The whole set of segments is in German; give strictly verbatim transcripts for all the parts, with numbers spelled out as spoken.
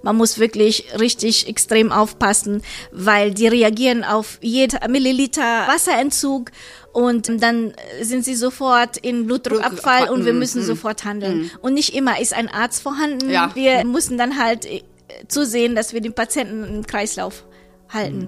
Man muss wirklich richtig extrem aufpassen, weil die reagieren auf jeden Milliliter Wasserentzug und dann sind sie sofort in Blutdruckabfall und wir müssen mm, sofort handeln. Mm. Und nicht immer ist ein Arzt vorhanden. Ja. Wir müssen dann halt zusehen, dass wir den Patienten im Kreislauf halten.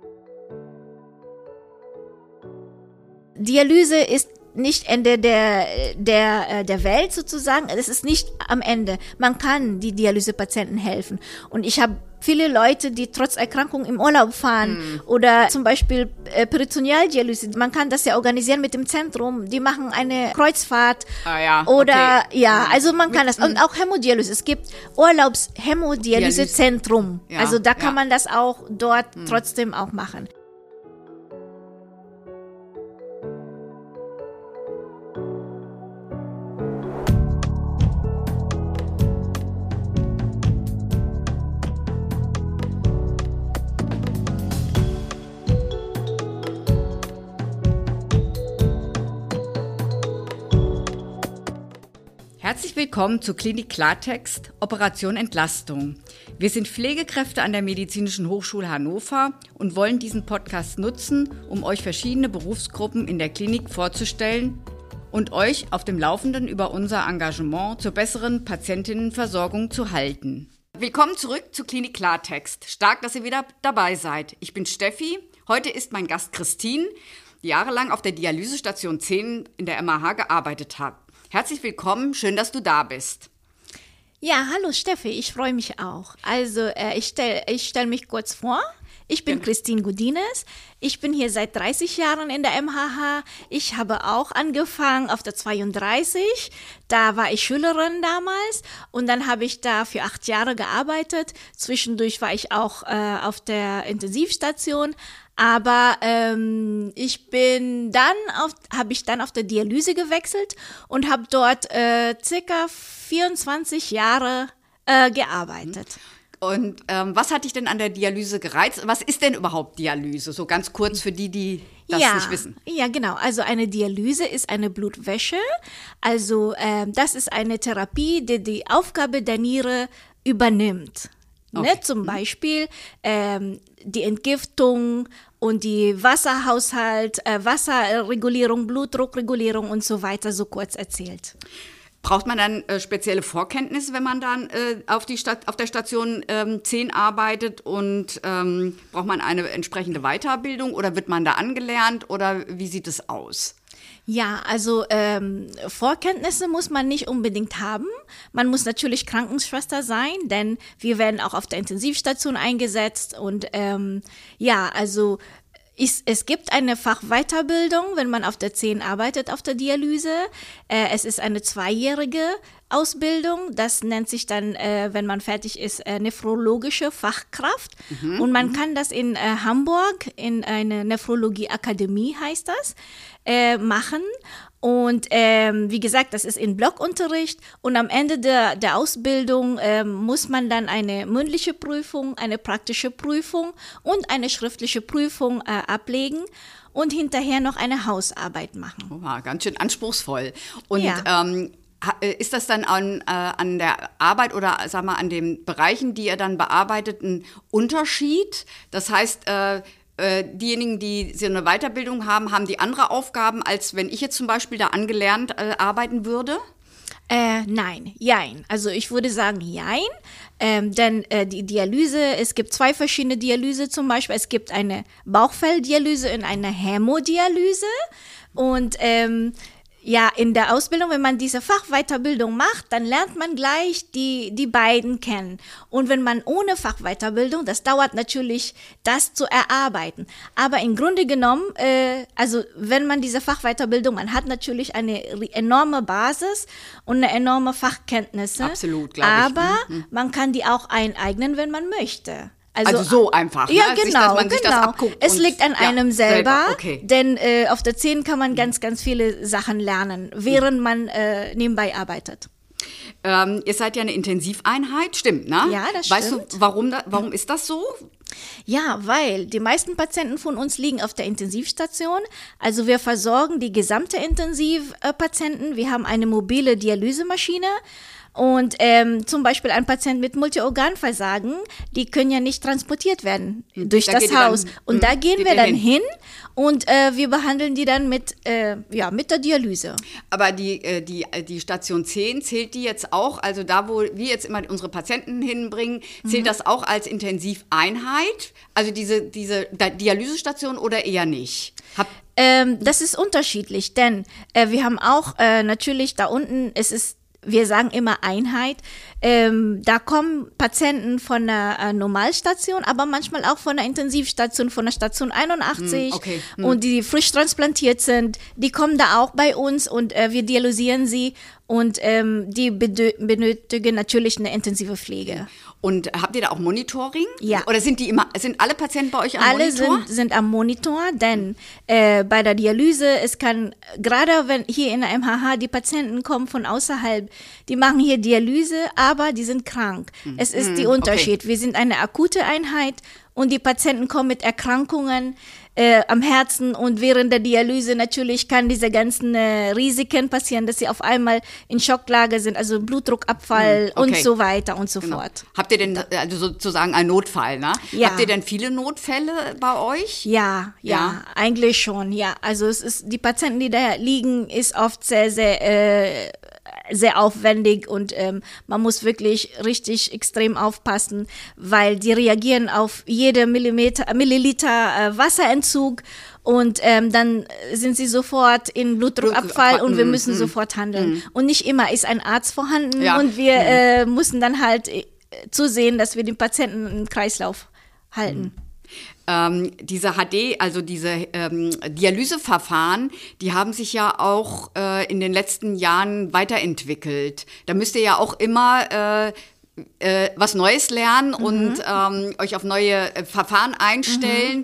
Mm. Dialyse ist nicht Ende der, der, der Welt sozusagen. Es ist nicht am Ende. Man kann die Dialysepatienten helfen. Und ich habe viele Leute, die trotz Erkrankung im Urlaub fahren mm. oder zum Beispiel äh, Peritonealdialyse. Man kann das ja organisieren mit dem Zentrum. Die machen eine Kreuzfahrt. Ah, ja. Oder, okay. ja, also man kann das. Und auch Hämodialyse. Es gibt Urlaubs-Hämodialysezentrum. Ja, also da kann ja. man das auch dort mm. trotzdem auch machen. Herzlich willkommen zu Klinik Klartext, Operation Entlastung. Wir sind Pflegekräfte an der Medizinischen Hochschule Hannover und wollen diesen Podcast nutzen, um euch verschiedene Berufsgruppen in der Klinik vorzustellen und euch auf dem Laufenden über unser Engagement zur besseren Patientinnenversorgung zu halten. Willkommen zurück zu Klinik Klartext. Stark, dass ihr wieder dabei seid. Ich bin Steffi. Heute ist mein Gast Christine, die jahrelang auf der Dialysestation zehn in der M A H gearbeitet hat. Herzlich willkommen, schön, dass du da bist. Ja, hallo Steffi, ich freue mich auch. Also äh, ich stelle ich stell mich kurz vor. Ich bin ja. Christine Godinez. Ich bin hier seit dreißig Jahren in der M H H. Ich habe auch angefangen auf der zweiunddreißig. Da war ich Schülerin damals und dann habe ich da für acht Jahre gearbeitet. Zwischendurch war ich auch äh, auf der Intensivstation. Aber ähm, ich bin dann auf, habe ich dann auf der Dialyse gewechselt und habe dort äh, circa vierundzwanzig Jahre äh, gearbeitet. Und ähm, was hat dich denn an der Dialyse gereizt? Was ist denn überhaupt Dialyse? So ganz kurz für die, die das ja, nicht wissen. Ja, genau. Also eine Dialyse ist eine Blutwäsche. Also ähm, das ist eine Therapie, die die Aufgabe der Niere übernimmt. Okay. Ne? Zum Beispiel ähm, die Entgiftung und die Wasserhaushalt, äh, Wasserregulierung, Blutdruckregulierung und so weiter, so kurz erzählt. Braucht man dann äh, spezielle Vorkenntnisse, wenn man dann äh, auf, die Stat- auf der Station ähm, zehn arbeitet und ähm, braucht man eine entsprechende Weiterbildung oder wird man da angelernt oder wie sieht es aus? Ja, also ähm, Vorkenntnisse muss man nicht unbedingt haben. Man muss natürlich Krankenschwester sein, denn wir werden auch auf der Intensivstation eingesetzt und ähm, ja, also Ich, es gibt eine Fachweiterbildung, wenn man auf der zehn arbeitet, auf der Dialyse. Äh, es ist eine zweijährige Ausbildung. Das nennt sich dann, äh, wenn man fertig ist, äh, nephrologische Fachkraft. Mhm. Und man kann das in äh, Hamburg, in eine Nephrologie-Akademie heißt das, äh, machen. Und ähm, wie gesagt, das ist in Blockunterricht und am Ende der, der Ausbildung ähm, muss man dann eine mündliche Prüfung, eine praktische Prüfung und eine schriftliche Prüfung äh, ablegen und hinterher noch eine Hausarbeit machen. Oha, ganz schön anspruchsvoll. Und ja. ähm, ist das dann an, äh, an der Arbeit oder sag mal an den Bereichen, die ihr dann bearbeitet, ein Unterschied? Das heißt, äh, diejenigen, die so eine Weiterbildung haben, haben die andere Aufgaben, als wenn ich jetzt zum Beispiel da angelernt äh, arbeiten würde? Äh, nein, jein. Also ich würde sagen jein, ähm, denn äh, die Dialyse, es gibt zwei verschiedene Dialyse zum Beispiel. Es gibt eine Bauchfelldialyse und eine Hämodialyse und ähm, ja, in der Ausbildung, wenn man diese Fachweiterbildung macht, dann lernt man gleich die, die beiden kennen. Und wenn man ohne Fachweiterbildung, das dauert natürlich, das zu erarbeiten. Aber im Grunde genommen, äh, also wenn man diese Fachweiterbildung, man hat natürlich eine enorme Basis und eine enorme Fachkenntnisse. Absolut, glaube ich. Aber mhm. man kann die auch eineignen, wenn man möchte. Also, also so einfach, ja, ne? genau, sich, dass man genau. sich das abguckt. Es liegt an ja, einem selber, selber. Okay. Denn äh, auf der zehn kann man ganz, ganz viele Sachen lernen, während man äh, nebenbei arbeitet. Ähm, ihr seid ja eine Intensiveinheit, stimmt, ne? Ja, das weißt stimmt. Weißt du, warum, da, warum ist das so? Ja, weil die meisten Patienten von uns liegen auf der Intensivstation. Also wir versorgen die gesamte Intensivpatienten. Wir haben eine mobile Dialysemaschine. Und ähm, zum Beispiel ein Patient mit Multiorganversagen, die können ja nicht transportiert werden durch da das Haus. Dann, und da gehen wir dann hin, hin und äh, wir behandeln die dann mit, äh, ja, mit der Dialyse. Aber die, äh, die, die Station zehn, zählt die jetzt auch, also da, wo wir jetzt immer unsere Patienten hinbringen, zählt mhm. das auch als Intensiveinheit? Also diese, diese Dialysestation oder eher nicht? Hab ähm, das ist unterschiedlich, denn äh, wir haben auch äh, natürlich da unten, es ist wir sagen immer Einheit. Ähm, da kommen Patienten von der äh, Normalstation, aber manchmal auch von der Intensivstation, von der Station einundachtzig. Mm, okay. mm. Und die frisch transplantiert sind, die kommen da auch bei uns und äh, wir dialysieren sie. Und ähm, die benötigen natürlich eine intensive Pflege. Und habt ihr da auch Monitoring? Ja. Oder sind die immer, sind alle Patienten bei euch am alle Monitor? Alle sind, sind am Monitor, denn äh, bei der Dialyse, es kann, gerade wenn hier in der M H H die Patienten kommen von außerhalb, die machen hier Dialyse, aber die sind krank. Mhm. Es ist der Unterschied. Okay. Wir sind eine akute Einheit und die Patienten kommen mit Erkrankungen äh, am Herzen und während der Dialyse natürlich kann diese ganzen äh, Risiken passieren, dass sie auf einmal in Schocklage sind, also Blutdruckabfall okay. und so weiter und so genau. fort. Habt ihr denn also sozusagen einen Notfall, ne? Ja. Habt ihr denn viele Notfälle bei euch? Ja, ja, ja, eigentlich schon, ja. Also es ist, die Patienten, die da liegen, ist oft sehr, sehr äh, sehr aufwendig und ähm, man muss wirklich richtig extrem aufpassen, weil die reagieren auf jede Millimeter, Milliliter äh, Wasserentzug und ähm, dann sind sie sofort in Blutdruckabfall und wir müssen mm, sofort handeln. Mm. Und nicht immer ist ein Arzt vorhanden ja. und wir mm. äh, müssen dann halt äh, zusehen, dass wir den Patienten im Kreislauf halten. Mm. Ähm, diese H D, also diese ähm, Dialyseverfahren, die haben sich ja auch äh, in den letzten Jahren weiterentwickelt. Da müsst ihr ja auch immer äh, äh, was Neues lernen mhm. und ähm, euch auf neue äh, Verfahren einstellen. Mhm.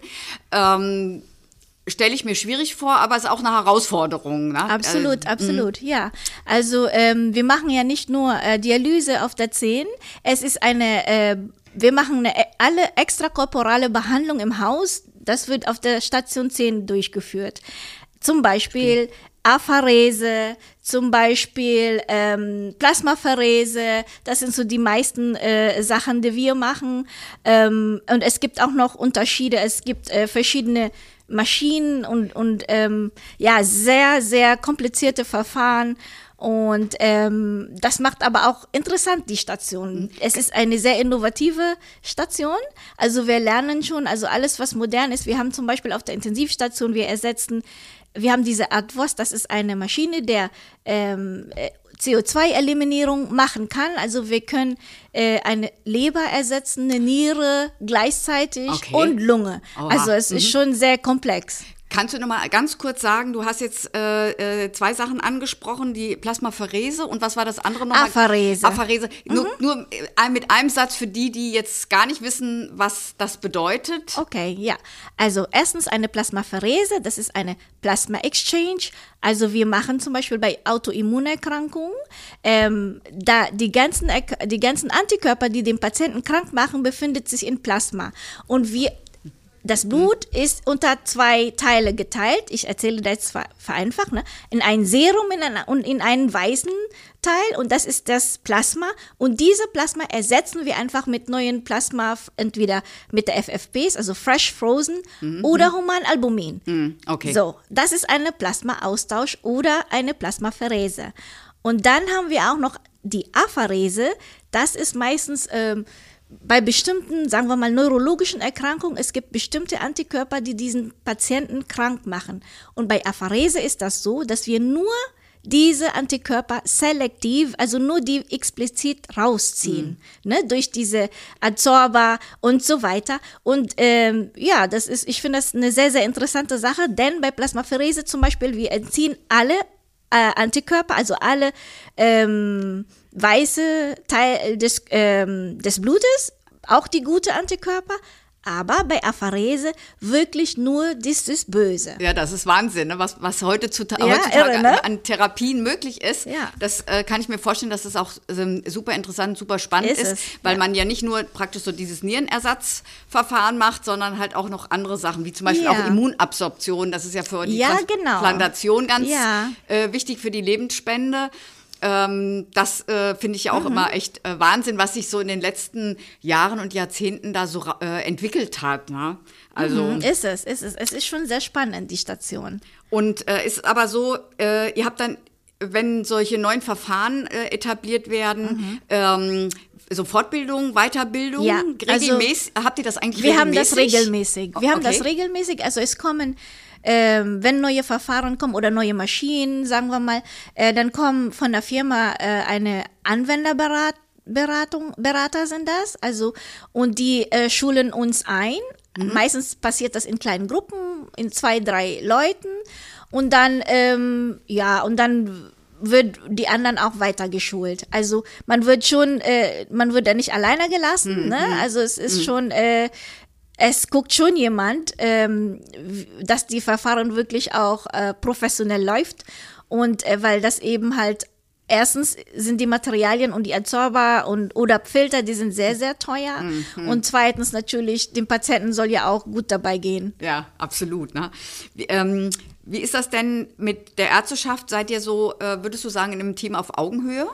Ähm, Stelle ich mir schwierig vor, aber es ist auch eine Herausforderung. Ne? Absolut, äh, absolut, ja. Also ähm, wir machen ja nicht nur äh, Dialyse auf der zehn, es ist eine äh, wir machen eine, alle extrakorporale Behandlung im Haus, das wird auf der Station zehn durchgeführt. Zum Beispiel Apherese, zum Beispiel ähm, Plasmapherese, das sind so die meisten äh, Sachen, die wir machen. Ähm, und es gibt auch noch Unterschiede, es gibt äh, verschiedene Maschinen und, und ähm, ja, sehr, sehr komplizierte Verfahren. Und ähm, das macht aber auch interessant, die Station. Es ist eine sehr innovative Station. Also wir lernen schon, also alles, was modern ist. Wir haben zum Beispiel auf der Intensivstation, wir ersetzen, wir haben diese Atvos, das ist eine Maschine, der ähm, C O zwei Eliminierung machen kann. Also wir können äh, eine Leber ersetzen, eine Niere gleichzeitig okay. und Lunge. Oha. Also es mhm. ist schon sehr komplex. Kannst du noch mal ganz kurz sagen, du hast jetzt äh, äh, zwei Sachen angesprochen, die Plasmapherese und was war das andere nochmal? Apherese. Apherese. Mhm. Nur, nur äh, mit einem Satz für die, die jetzt gar nicht wissen, was das bedeutet. Okay, ja. Also erstens eine Plasmapherese, das ist eine Plasma-Exchange. Also wir machen zum Beispiel bei Autoimmunerkrankungen, ähm, da die ganzen, die ganzen Antikörper, die den Patienten krank machen, befinden sich in Plasma. Und wir Das Blut ist unter zwei Teile geteilt. Ich erzähle das zwar vereinfacht, ne? In ein Serum in ein, und in einen weißen Teil. Und das ist das Plasma. Und diese Plasma ersetzen wir einfach mit neuen Plasma, entweder mit der F F Ps, also Fresh Frozen, mhm. oder Humanalbumin. Mhm. Okay. So, das ist eine Plasma-Austausch oder eine Plasmapherese. Und dann haben wir auch noch die Apherese. Das ist meistens ähm, bei bestimmten, sagen wir mal, neurologischen Erkrankungen, es gibt bestimmte Antikörper, die diesen Patienten krank machen. Und bei Apherese ist das so, dass wir nur diese Antikörper selektiv, also nur die explizit rausziehen, mhm. ne, durch diese Adsorber und so weiter. Und ähm, ja, das ist, ich finde das eine sehr, sehr interessante Sache, denn bei Plasmapherese zum Beispiel, wir entziehen alle äh, Antikörper, also alle ähm, weiße Teil des, ähm, des Blutes, auch die gute Antikörper, aber bei Apherese wirklich nur dieses Böse. Ja, das ist Wahnsinn, ne? was, was heute zu, ja, heutzutage irre, ne? an, an Therapien möglich ist. Ja. Das äh, kann ich mir vorstellen, dass das auch ähm, super interessant, super spannend ist, ist weil ja. man ja nicht nur praktisch so dieses Nierenersatzverfahren macht, sondern halt auch noch andere Sachen, wie zum Beispiel ja. auch Immunabsorption. Das ist ja für die ja, genau. Transplantation ganz ja. äh, wichtig für die Lebensspende. Ähm, das äh, finde ich ja auch mhm. immer echt äh, Wahnsinn, was sich so in den letzten Jahren und Jahrzehnten da so äh, entwickelt hat. Ne? Also mhm, ist es, ist es. Es ist schon sehr spannend, die Station. Und äh, ist aber so, äh, ihr habt dann, wenn solche neuen Verfahren äh, etabliert werden, mhm. ähm, so Fortbildung, Weiterbildung, ja, regelmäßig, also, habt ihr das eigentlich wir regelmäßig? Wir haben das regelmäßig. Wir haben okay. das regelmäßig, also es kommen Ähm, wenn neue Verfahren kommen oder neue Maschinen, sagen wir mal, äh, dann kommen von der Firma äh, eine Anwenderberatung, Berater sind das, also und die äh, schulen uns ein. Mhm. Meistens passiert das in kleinen Gruppen, in zwei, drei Leuten und dann, ähm, ja, und dann wird die anderen auch weiter geschult. Also man wird schon, äh, man wird da nicht alleine gelassen, mhm. ne? Also es ist mhm. schon äh, Es guckt schon jemand, ähm, dass die Verfahren wirklich auch äh, professionell läuft und äh, weil das eben halt erstens sind die Materialien und die Adsorber und oder Filter, die sind sehr, sehr teuer mhm. und zweitens natürlich, dem Patienten soll ja auch gut dabei gehen. Ja, absolut. Ne? Wie, ähm, wie ist das denn mit der Ärzteschaft? Seid ihr so, äh, würdest du sagen, in einem Team auf Augenhöhe?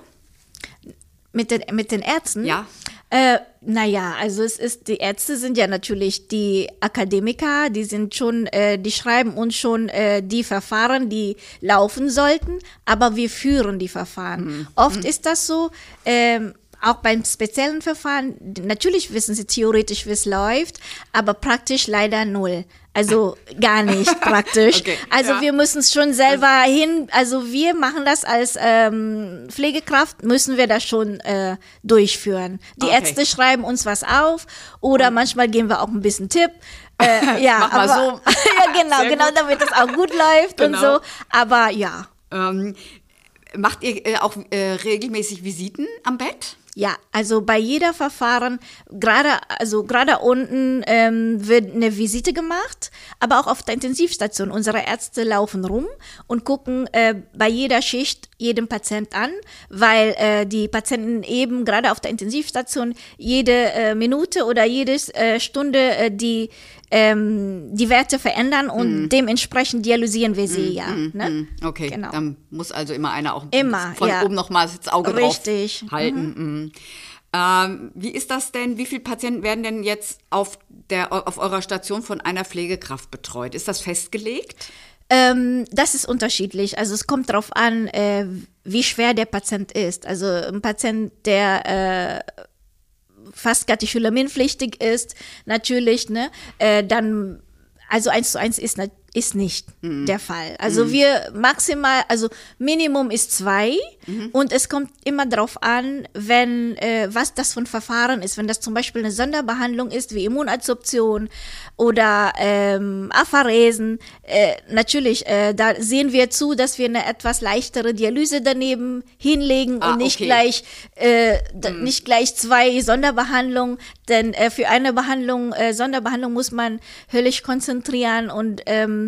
Mit den, mit den Ärzten? Ja. Äh, naja, also es ist, die Ärzte sind ja natürlich die Akademiker, die sind schon, äh, die schreiben uns schon äh, die Verfahren, die laufen sollten, aber wir führen die Verfahren. Mhm. Oft mhm. ist das so, ähm, auch beim speziellen Verfahren, natürlich wissen sie theoretisch, wie es läuft, aber praktisch leider null. Also gar nicht praktisch. Okay, also ja. wir müssen es schon selber hin, also wir machen das als ähm, Pflegekraft, müssen wir das schon äh, durchführen. Die okay. Ärzte schreiben uns was auf oder Und? manchmal geben wir auch ein bisschen Tipp. Äh, ja, Mach mal aber, so. ja, genau, Sehr genau, gut. damit es auch gut läuft genau. und so. Aber ja. Ähm, macht ihr äh, auch äh, regelmäßig Visiten am Bett? Ja, also bei jeder Verfahren, gerade also gerade unten ähm, wird eine Visite gemacht, aber auch auf der Intensivstation. Unsere Ärzte laufen rum und gucken äh, bei jeder Schicht jedem Patient an, weil äh, die Patienten eben gerade auf der Intensivstation jede äh, Minute oder jede äh, Stunde äh, die ähm, die Werte verändern und mm. dementsprechend dialysieren wir sie, mm, ja. Mm, ne? mm. Okay, genau. Dann muss also immer einer auch immer, von ja. oben nochmal das Auge Richtig. drauf halten. Mhm. Mm. Ähm, wie ist das denn? Wie viele Patienten werden denn jetzt auf, der, auf eurer Station von einer Pflegekraft betreut? Ist das festgelegt? Ähm, das ist unterschiedlich. Also es kommt darauf an, äh, wie schwer der Patient ist. Also ein Patient, der äh, fast katecholaminpflichtig ist, natürlich, ne, äh, dann, also eins zu eins ist, ist nicht mhm. der Fall. Also mhm. wir maximal, also Minimum ist zwei mhm. und es kommt immer darauf an, wenn, äh, was das für ein Verfahren ist. Wenn das zum Beispiel eine Sonderbehandlung ist, wie Immunadsorption oder ähm, Apharesen, äh, natürlich, äh, da sehen wir zu, dass wir eine etwas leichtere Dialyse daneben hinlegen ah, und nicht okay. gleich äh, mhm. nicht gleich zwei Sonderbehandlungen, denn äh, für eine Behandlung, äh, Sonderbehandlung muss man höllisch konzentrieren und ähm,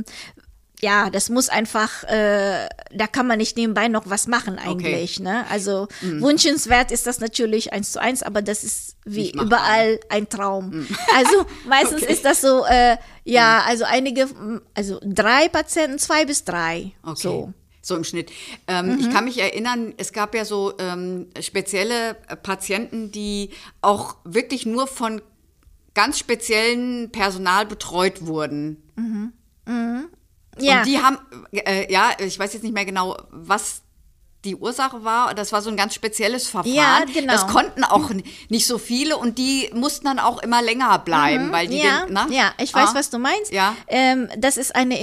ja, das muss einfach, äh, da kann man nicht nebenbei noch was machen eigentlich, okay. ne? Also mm. wünschenswert ist das natürlich eins zu eins, aber das ist wie überall ein Traum. Mm. Also meistens okay. ist das so, äh, ja, also einige, also drei Patienten, zwei bis drei, okay. so. So im Schnitt. Ähm, mhm. Ich kann mich erinnern, es gab ja so ähm, spezielle Patienten, die auch wirklich nur von ganz speziellen Personal betreut wurden. Mhm. Mhm. Ja. Und die haben, äh, ja, ich weiß jetzt nicht mehr genau, was die Ursache war. Das war so ein ganz spezielles Verfahren. Ja, genau. Das konnten auch nicht so viele und die mussten dann auch immer länger bleiben, mhm. weil die ja, den, na? ja, ich weiß, ah. was du meinst. Ja. Ähm, das ist eine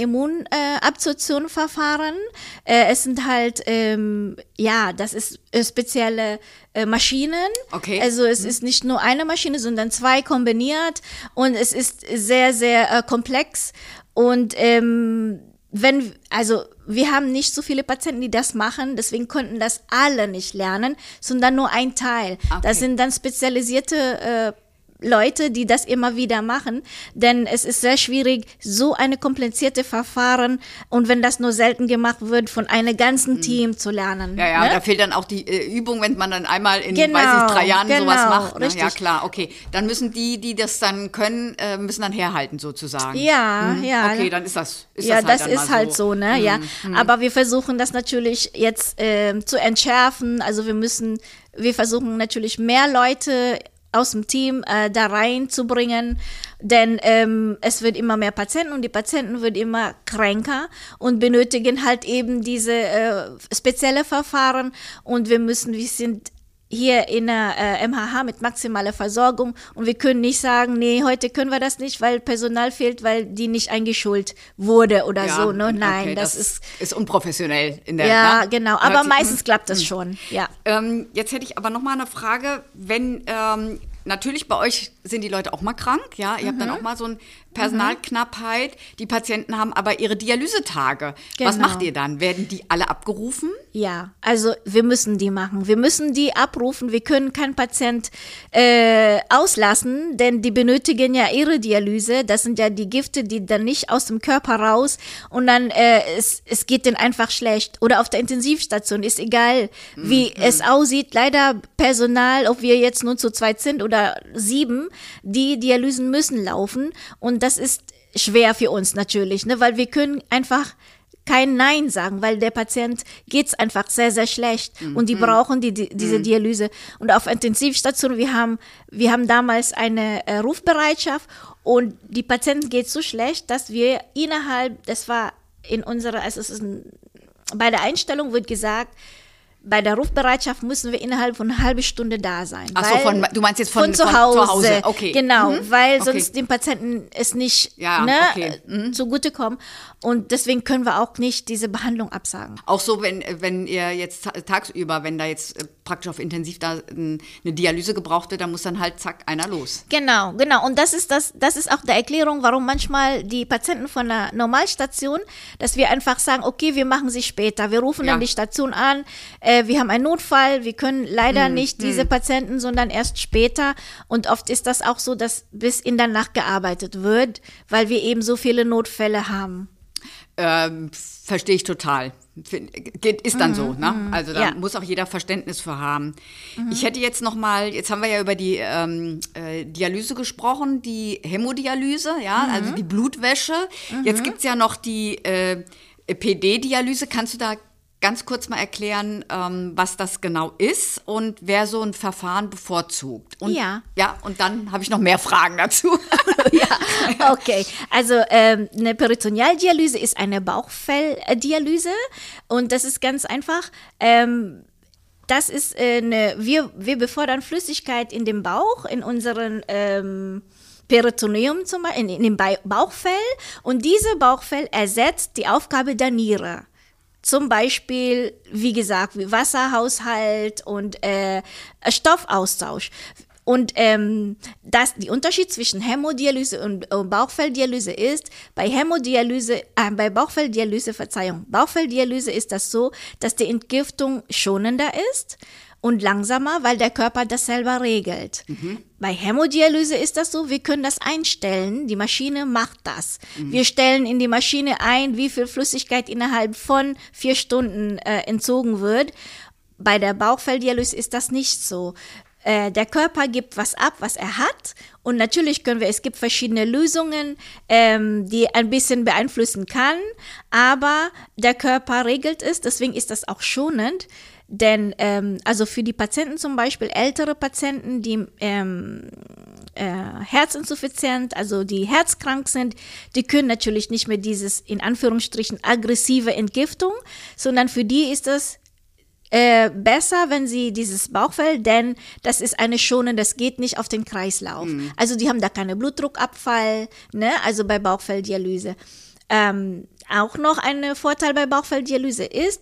Immunabsorption-Verfahren. Äh, es sind halt, ähm, ja, das ist äh, spezielle äh, Maschinen. Okay. Also es mhm. ist nicht nur eine Maschine, sondern zwei kombiniert und es ist sehr, sehr äh, komplex. Und ähm, wenn, also wir haben nicht so viele Patienten, die das machen, deswegen konnten das alle nicht lernen, sondern nur ein Teil. Okay. Das sind dann spezialisierte äh, Leute, die das immer wieder machen, denn es ist sehr schwierig, so eine komplizierte Verfahren und wenn das nur selten gemacht wird, von einem ganzen Team zu lernen. Ja, ja, ne? Da fehlt dann auch die äh, Übung, wenn man dann einmal in, Genau, weiß ich, drei Jahren genau, sowas macht. Ne? richtig. Ja, klar, okay. Dann müssen die, die das dann können, äh, müssen dann herhalten sozusagen. Ja, mhm. ja. Okay, dann ist das ist Ja, das halt das dann ist mal halt so, ne, Mhm. ja. Mhm. Aber wir versuchen das natürlich jetzt äh, zu entschärfen. Also wir müssen, wir versuchen natürlich mehr Leute aus dem Team äh, da reinzubringen, denn ähm, es wird immer mehr Patienten und die Patienten werden immer kränker und benötigen halt eben diese äh, spezielle Verfahren und wir müssen, wir sind hier in der äh, M H H mit maximaler Versorgung und wir können nicht sagen, nee, heute können wir das nicht, weil Personal fehlt, weil die nicht eingeschult wurde oder ja, so, ne? Nein, okay, das, das ist ist unprofessionell in der ja, ne? genau, Hört aber sich- meistens klappt das schon, ja. Ähm, jetzt hätte ich aber noch mal eine Frage, wenn ähm, natürlich bei euch sind die Leute auch mal krank, ja, ihr habt dann auch mal so eine Personalknappheit, die Patienten haben aber ihre Dialysetage. Was Genau. macht ihr dann? Werden die alle abgerufen? Ja, also wir müssen die machen. Wir müssen die abrufen. Wir können keinen Patient äh, auslassen, denn die benötigen ja ihre Dialyse. Das sind ja die Gifte, die dann nicht aus dem Körper raus und dann äh, es, es geht denen einfach schlecht. Oder auf der Intensivstation, ist egal, wie Mhm. es aussieht. Leider Personal, ob wir jetzt nur zu zweit sind oder sieben, die Dialysen müssen laufen und das ist schwer für uns natürlich, ne, weil wir können einfach kein Nein sagen, weil der Patient geht's einfach sehr, sehr schlecht und die brauchen die, die, diese Dialyse. Und auf Intensivstation, wir haben, wir haben damals eine äh, Rufbereitschaft und die Patienten geht so schlecht, dass wir innerhalb, das war in unserer, also es ist ein, bei der Einstellung wird gesagt, bei der Rufbereitschaft müssen wir innerhalb von einer halben Stunde da sein. Ach so, weil- von- du meinst jetzt von- zu von Hause. zu Hause, okay. Genau, Mhm. weil Okay. sonst dem Patienten es nicht Ja, ne, okay. äh, zugutekommt. Und deswegen können wir auch nicht diese Behandlung absagen. Auch so, wenn, wenn ihr jetzt ta- tagsüber, wenn da jetzt äh, praktisch auf Intensiv da n- eine Dialyse gebraucht wird, dann muss dann halt zack einer los. Genau, genau. Und das ist das, das ist auch die Erklärung, warum manchmal die Patienten von der Normalstation, dass wir einfach sagen, okay, wir machen sie später. Wir rufen Ja. dann die Station an, äh, wir haben einen Notfall, wir können leider nicht diese Patienten, sondern erst später. Und oft ist das auch so, dass bis in der Nacht gearbeitet wird, weil wir eben so viele Notfälle haben. Ähm, verstehe ich total. Find- Geht, ist dann so, ne? Also da Ja. muss auch jeder Verständnis für haben. Ich hätte jetzt noch mal, jetzt haben wir ja über die ähm, äh, Dialyse gesprochen, die Hämodialyse, ja, also die Blutwäsche. Jetzt gibt's ja noch die äh, P D-Dialyse. Kannst du da ganz kurz mal erklären, ähm, was das genau ist und wer so ein Verfahren bevorzugt? Und, Ja. Ja, und dann habe ich noch mehr Fragen dazu. Ja, okay. Also ähm, eine Peritonealdialyse ist eine Bauchfelldialyse und das ist ganz einfach. Ähm, das ist äh, eine, wir, wir befördern Flüssigkeit in dem Bauch, in unseren ähm, Peritoneum zum Beispiel, in, in dem Ba- Bauchfell und diese Bauchfell ersetzt die Aufgabe der Niere. Zum Beispiel, wie gesagt, wie Wasserhaushalt und äh, Stoffaustausch. Und ähm, das, die Unterschied zwischen Hämodialyse und äh, Bauchfelldialyse ist, bei Hämodialyse, äh, bei Bauchfelldialyse, Verzeihung, Bauchfelldialyse ist das so, dass die Entgiftung schonender ist und langsamer, weil der Körper das selber regelt. Bei Hämodialyse ist das so, wir können das einstellen, die Maschine macht das. Wir stellen in die Maschine ein, wie viel Flüssigkeit innerhalb von vier Stunden äh, entzogen wird. Bei der Bauchfelldialyse ist das nicht so. Äh, der Körper gibt was ab, was er hat. Und natürlich können wir, es gibt verschiedene Lösungen, ähm, die ein bisschen beeinflussen kann, aber der Körper regelt es, deswegen ist das auch schonend. Denn, ähm, also für die Patienten zum Beispiel, ältere Patienten, die ähm, äh, Herzinsuffizienz, also die herzkrank sind, die können natürlich nicht mehr dieses, in Anführungsstrichen, aggressive Entgiftung, sondern für die ist das äh, besser, wenn sie dieses Bauchfell, denn das ist eine schonende, das geht nicht auf den Kreislauf. Mhm. Also die haben da keinen Blutdruckabfall, ne? Also bei Bauchfelldialyse. Ähm, auch noch ein Vorteil bei Bauchfelldialyse ist,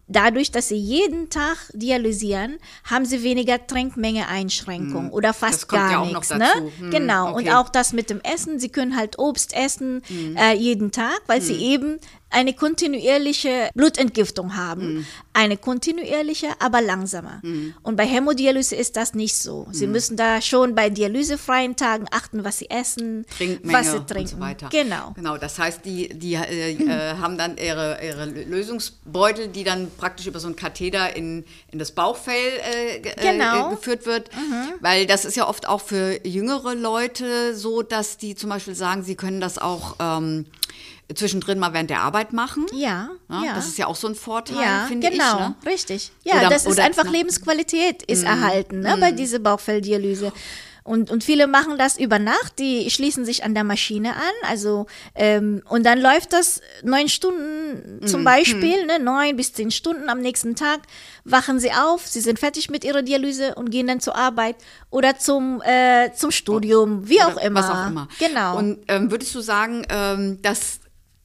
dadurch, dass sie jeden Tag dialysieren, haben sie weniger Trinkmenge Einschränkung hm. oder fast das kommt gar ja auch nichts. noch Ne? dazu. Hm, genau. okay. Und auch das mit dem Essen. Sie können halt Obst essen hm. äh, jeden Tag, weil hm. sie eben eine kontinuierliche Blutentgiftung haben. Mm. Eine kontinuierliche, aber langsame. Mm. Und bei Hämodialyse ist das nicht so. Sie mm. müssen da schon bei dialysefreien Tagen achten, was sie essen, Trinkmenge was sie trinken. Und so weiter. Genau. Genau, das heißt, die, die äh, äh, haben dann ihre, ihre Lösungsbeutel, die dann praktisch über so einen Katheter in, in das Bauchfell äh, genau. äh, geführt wird. Mhm. Weil das ist ja oft auch für jüngere Leute so, dass die zum Beispiel sagen, sie können das auch ähm, zwischendrin mal während der Arbeit machen. Ja, ja, ja. Das ist ja auch so ein Vorteil, ja, finde genau, ich. Ne? Richtig. Ja, oder, das ist oder, einfach na, Lebensqualität ist mm, erhalten ne, mm. bei dieser Bauchfelldialyse. Und, und viele machen das über Nacht, die schließen sich an der Maschine an, also ähm, und dann läuft das neun Stunden zum mm, Beispiel, mm. ne, neun bis zehn Stunden am nächsten Tag, wachen sie auf, sie sind fertig mit ihrer Dialyse und gehen dann zur Arbeit oder zum, äh, zum Studium, wie oder auch immer. Was auch immer. Genau. Und ähm, würdest du sagen, ähm, dass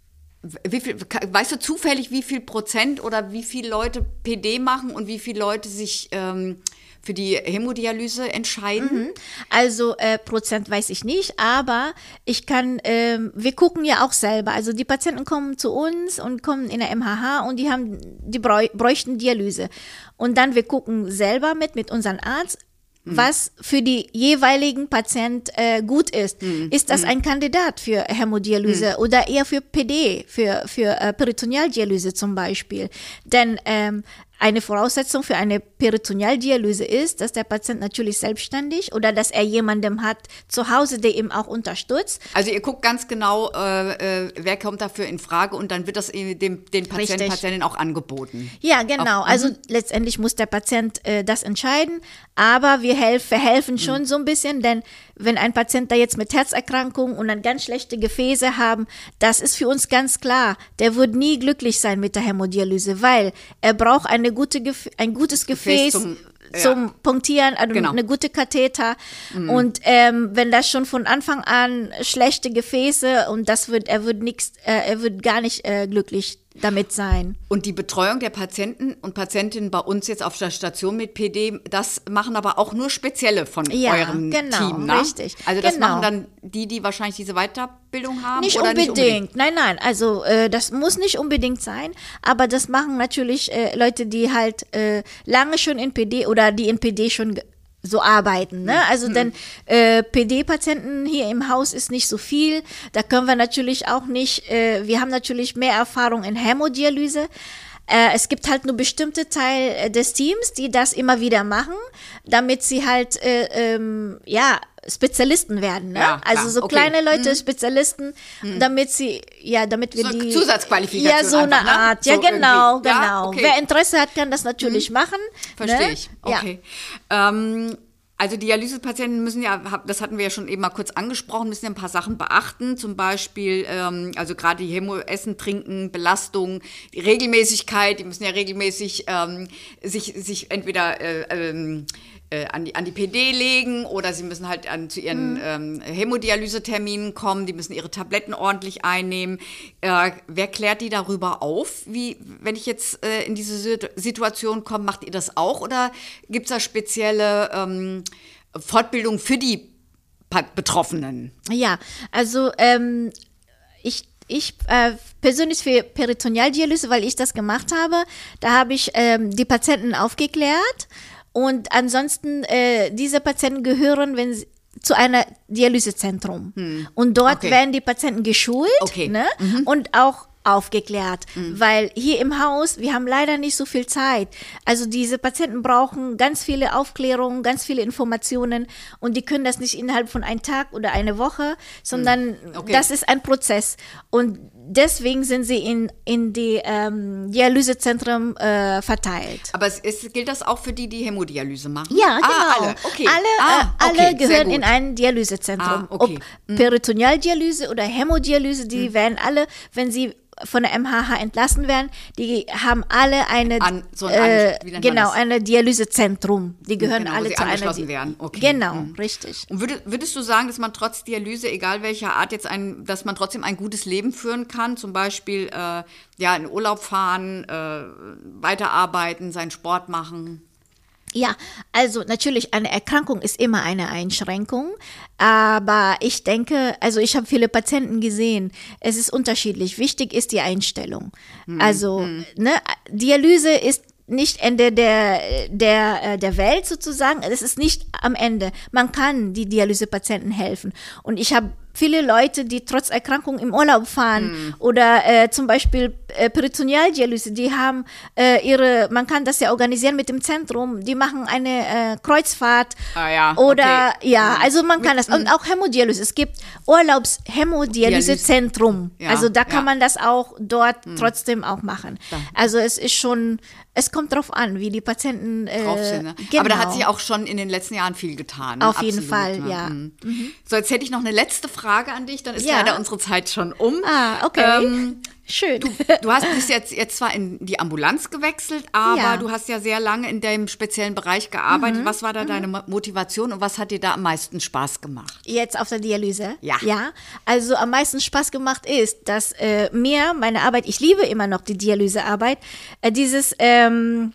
Wie viel, weißt du zufällig, wie viel Prozent oder wie viele Leute P D machen und wie viele Leute sich ähm, für die Hämodialyse entscheiden? Mhm. Also äh, Prozent weiß ich nicht, aber ich kann, äh, wir gucken ja auch selber. Also die Patienten kommen zu uns und kommen in der M H H und die haben, die bräuchten Dialyse. Und dann wir gucken selber mit, mit unserem Arzt, was für die jeweiligen Patient äh, gut ist. Mm. Ist das mm. ein Kandidat für Hämodialyse mm. oder eher für P D, für, für äh, Peritonealdialyse zum Beispiel? Denn ähm, eine Voraussetzung für eine Peritonealdialyse ist, dass der Patient natürlich selbstständig oder dass er jemanden hat zu Hause, der ihm auch unterstützt. Also ihr guckt ganz genau, äh, äh, wer kommt dafür in Frage und dann wird das dem, den Patienten, Patientin auch angeboten. Ja, genau. Auch, also letztendlich muss der Patient äh, das entscheiden, aber wir helf, verhelfen schon mhm. so ein bisschen, denn wenn ein Patient da jetzt mit Herzerkrankung und dann ganz schlechte Gefäße haben, das ist für uns ganz klar, der wird nie glücklich sein mit der Hämodialyse, weil er braucht eine gute, ein gutes Gefäß, Gefäß zum, zum ja. Punktieren, also genau. eine gute Katheter. Mhm. Und ähm, wenn das schon von Anfang an schlechte Gefäße und das wird, er wird nichts, äh, er wird gar nicht äh, glücklich damit sein. Und die Betreuung der Patienten und Patientinnen bei uns jetzt auf der Station mit P D, das machen aber auch nur Spezielle von ja, eurem genau, Team, ne? Richtig. Also das genau. machen dann die, die wahrscheinlich diese Weiterbildung haben? Nicht, oder unbedingt. nicht unbedingt. Nein, nein, also äh, das muss nicht unbedingt sein, aber das machen natürlich äh, Leute, die halt äh, lange schon in P D oder die in P D schon so arbeiten, ne? Also mhm. denn äh, P D-Patienten hier im Haus ist nicht so viel. Da können wir natürlich auch nicht, äh, wir haben natürlich mehr Erfahrung in Hämodialyse. Äh, es gibt halt nur bestimmte Teil des Teams, die das immer wieder machen, damit sie halt, äh, ähm, ja, Spezialisten werden, ne? Ja, also so okay. kleine Leute, mhm. Spezialisten, mhm. damit sie, ja, damit wir so die... Zusatzqualifikation Ja, so einfach, eine Art, ne? ja so genau, irgendwie. genau. Ja, okay. Wer Interesse hat, kann das natürlich mhm. machen. Verstehe ne? ich, okay. Ja. Ähm, Also Dialysepatienten müssen ja, das hatten wir ja schon eben mal kurz angesprochen, müssen ja ein paar Sachen beachten, zum Beispiel, ähm, also gerade die Hämo, Essen, Trinken, Belastung, die Regelmäßigkeit, die müssen ja regelmäßig ähm, sich, sich entweder äh, ähm, äh, an, die, an die P D legen oder sie müssen halt an, zu ihren mhm. ähm, Hämodialyseterminen kommen, die müssen ihre Tabletten ordentlich einnehmen. Äh, wer klärt die darüber auf? Wie, wenn ich jetzt äh, in diese Situation komme, macht ihr das auch oder gibt es da spezielle ähm, Fortbildung für die Betroffenen? Ja, also ähm, ich Ich äh, persönlich für Peritonealdialyse, weil ich das gemacht habe, da habe ich ähm, die Patienten aufgeklärt und ansonsten äh, diese Patienten gehören, wenn sie zu einer Dialysezentrum hm. und dort okay. werden die Patienten geschult okay. ne? mhm. und auch aufgeklärt, mhm. weil hier im Haus, wir haben leider nicht so viel Zeit. Also diese Patienten brauchen ganz viele Aufklärungen, ganz viele Informationen und die können das nicht innerhalb von einem Tag oder einer Woche, sondern okay. das ist ein Prozess und deswegen sind sie in, in die ähm, Dialysezentren äh, verteilt. Aber es ist, gilt das auch für die, die Hämodialyse machen? Ja, genau. Ah, alle, okay. Alle, ah, äh, okay. alle gehören in ein Dialysezentrum. Ah, okay. Ob Peritonealdialyse oder Hämodialyse, die mhm. werden alle, wenn sie von der M H H entlassen werden, die haben alle eine, An, so ein, äh, genau, eine Dialysezentrum. Die gehören genau, alle sie zu einer. Di- werden. Okay. Genau, mhm. richtig. Und würdest, würdest du sagen, dass man trotz Dialyse, egal welcher Art jetzt ein, dass man trotzdem ein gutes Leben führen kann, zum Beispiel äh, ja in Urlaub fahren, äh, weiterarbeiten, seinen Sport machen? Ja, also natürlich, eine Erkrankung ist immer eine Einschränkung, aber ich denke, also ich habe viele Patienten gesehen, es ist unterschiedlich. Wichtig ist die Einstellung. Hm, also hm. Ne, Dialyse ist nicht Ende der, der, der Welt sozusagen, es ist nicht am Ende. Man kann die Dialysepatienten helfen. Und ich habe viele Leute, die trotz Erkrankung im Urlaub fahren mm. oder äh, zum Beispiel äh, Peritonealdialyse, die haben äh, ihre, man kann das ja organisieren mit dem Zentrum, die machen eine äh, Kreuzfahrt ah, ja. oder okay. ja, also man kann mit, das und auch Hämodialyse, es gibt Urlaubshämodialysezentrum, ja, also da kann ja. man das auch dort mm. trotzdem auch machen. Ja. Also es ist schon, es kommt drauf an, wie die Patienten äh, drauf sind. Ne? Genau. Aber da hat sich auch schon in den letzten Jahren viel getan. Ne? Auf jeden Absolut, Fall, ne? ja. Mhm. So, jetzt hätte ich noch eine letzte Frage an dich, dann ist Ja. leider unsere Zeit schon um. Ah, okay. Ähm, Schön. Du, du hast bist jetzt, jetzt zwar in die Ambulanz gewechselt, aber Ja. du hast ja sehr lange in dem speziellen Bereich gearbeitet. Mhm. Was war da mhm. deine Motivation und was hat dir da am meisten Spaß gemacht? Jetzt auf der Dialyse? Ja. Ja, also am meisten Spaß gemacht ist, dass äh, mir meine Arbeit, ich liebe immer noch die Dialysearbeit, äh, dieses, ähm,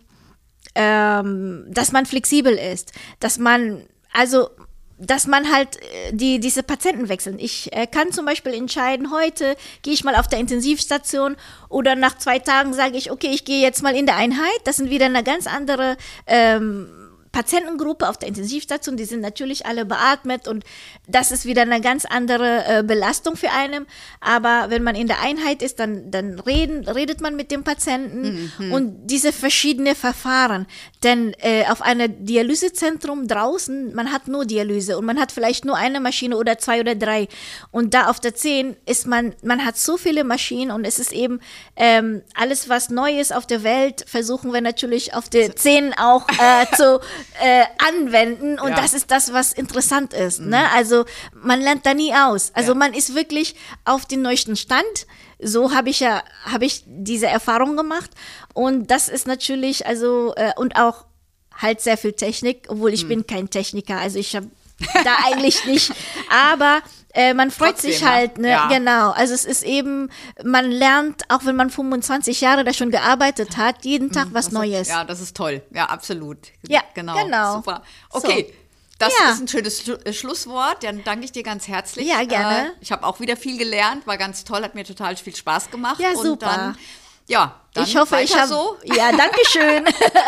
ähm, dass man flexibel ist, dass man, also dass man halt äh, die diese Patienten wechseln. Ich äh, kann zum Beispiel entscheiden, heute gehe ich mal auf der Intensivstation oder nach zwei Tagen sage ich, okay, ich gehe jetzt mal in der Einheit. Das sind wieder eine ganz andere ähm, Patientengruppe auf der Intensivstation, die sind natürlich alle beatmet und das ist wieder eine ganz andere äh, Belastung für einen. Aber wenn man in der Einheit ist, dann, dann reden, redet man mit dem Patienten mhm. und diese verschiedenen Verfahren. Denn äh, auf einem Dialysezentrum draußen, man hat nur Dialyse und man hat vielleicht nur eine Maschine oder zwei oder drei. Und da auf der zehn ist man, man hat so viele Maschinen und es ist eben ähm, alles, was neu ist auf der Welt, versuchen wir natürlich auf der zehn auch äh, zu Äh, anwenden und ja. das ist das, was interessant ist. Mhm. Ne? Also man lernt da nie aus. Also ja. man ist wirklich auf den neuesten Stand. So habe ich ja, habe ich diese Erfahrung gemacht und das ist natürlich, also äh, und auch halt sehr viel Technik, obwohl ich mhm. bin kein Techniker, also ich habe da eigentlich nicht, aber äh, man freut Trotzdem, sich halt, ne? Ja. Genau, also es ist eben, man lernt, auch wenn man fünfundzwanzig Jahre da schon gearbeitet hat, jeden Tag was das Neues. Ist, ja, das ist toll, ja, absolut. Ja, genau. genau. Super. Okay. So. Das ja. ist ein schönes Schlu- Schlusswort. Dann danke ich dir ganz herzlich. Ja, gerne. Äh, ich habe auch wieder viel gelernt, war ganz toll, hat mir total viel Spaß gemacht. Ja, und super. Dann, ja, dann ich hoffe, ich habe so. Ja, danke schön.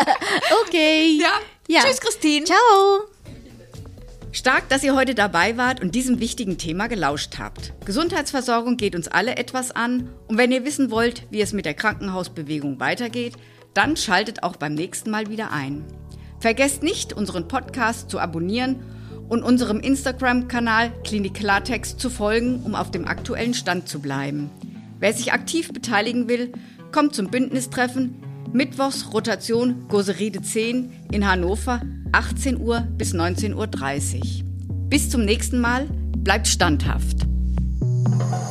Okay. Ja. ja. Tschüss, Christine. Ciao. Stark, dass ihr heute dabei wart und diesem wichtigen Thema gelauscht habt. Gesundheitsversorgung geht uns alle etwas an und wenn ihr wissen wollt, wie es mit der Krankenhausbewegung weitergeht, dann schaltet auch beim nächsten Mal wieder ein. Vergesst nicht, unseren Podcast zu abonnieren und unserem Instagram-Kanal Klinik Klartext zu folgen, um auf dem aktuellen Stand zu bleiben. Wer sich aktiv beteiligen will, kommt zum Bündnistreffen Mittwochs Rotation Goseride zehn in Hannover, achtzehn Uhr bis neunzehn Uhr dreißig. Bis zum nächsten Mal, bleibt standhaft.